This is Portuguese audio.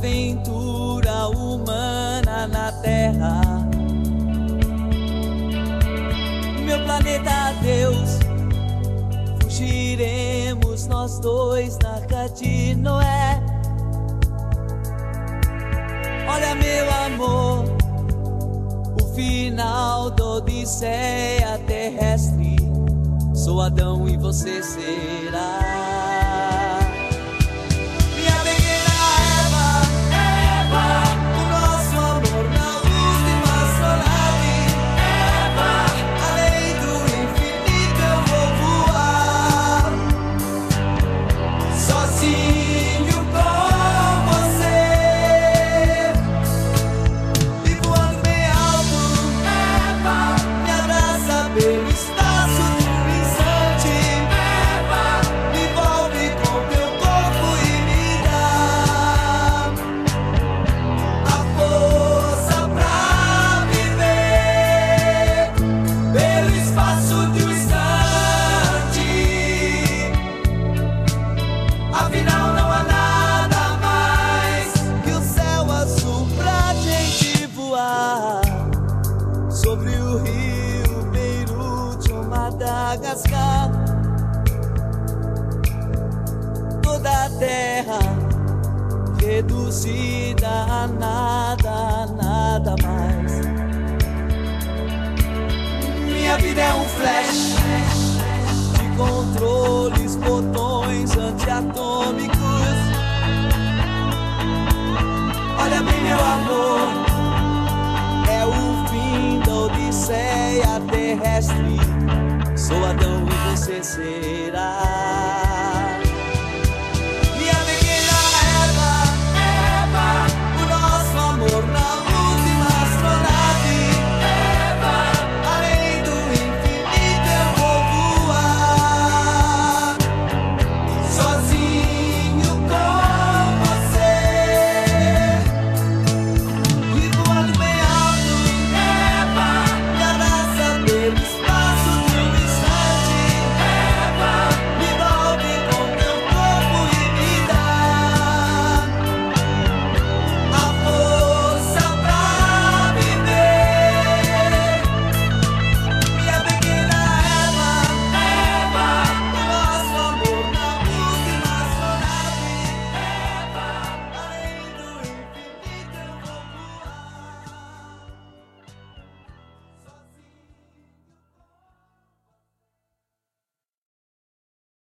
aventura humana na Terra. Meu planeta Deus, fugiremos nós dois na Arca de Noé. Olha, meu amor, o final da odisseia terrestre. Sou Adão e você será minha pequena Eva, o nosso amor na última sonate. Eva, além do infinito eu vou voar, sozinho com você, e voando bem alto. Eva, me abraça pelo espaço. Afinal não há nada mais que o céu azul pra gente voar sobre o rio Beirute ou Madagascar. Toda a terra reduzida a nada mais. Minha vida é um flash de controles, botões antiatômicos. Olha bem, meu amor, é o fim da odisseia terrestre. Sou Adão e você será